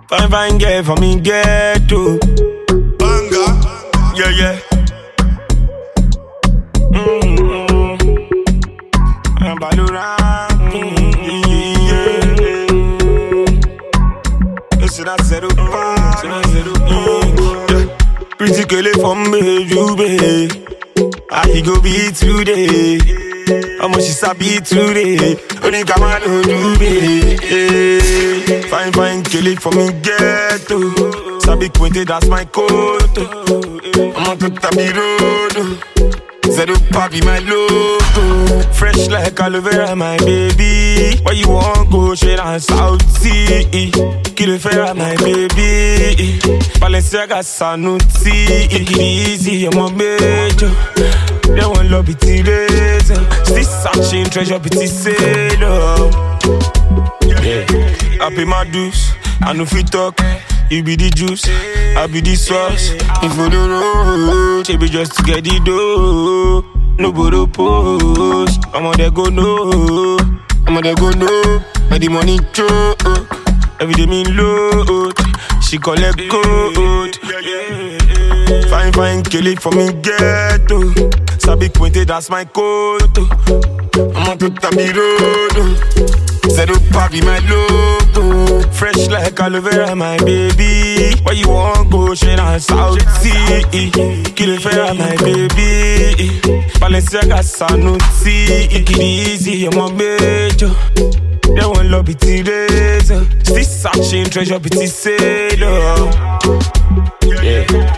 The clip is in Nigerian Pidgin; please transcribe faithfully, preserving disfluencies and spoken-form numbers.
Fine, fine girl for me get to Banga. yeah, yeah. Mm-hmm. I'm Balura. Listen, I said, pretty girl from me, you be. I go be today. How much is I be today? Only come on, do be. Fine, fine, kill it for me, get to. Sabi Quinte, that's my coat. I'm on to Tabi Road. Zero papi, my logo. Fresh like aloe vera, my baby. Where you want go, shit on South Sea. Kill it fair, my baby. Balenciaga Sanusi. Take it easy, I'm a major. They want love it razor. Still searching treasure, pity sailor. Yeah, I pay my dues. I know if you talk, you be the juice, I be the sauce. If you don't know, she be just to get the dough. No borrow post, I'm on there go no, I'm on there go no. Where the money choke, every day me load. She collect code. Fine, fine, kill it for me get to. Sabi Quinte, that's my coat. I'm on to Tabi Road. Zero papi, my logo. Fresh like aloe vera, my baby. Where you want go, shit on South Sea. Kill it fair, my baby. Balenciaga Sanusi. Take it easy, I'm a major. They want love it razor. Still searching treasure, pity sailor. Yeah.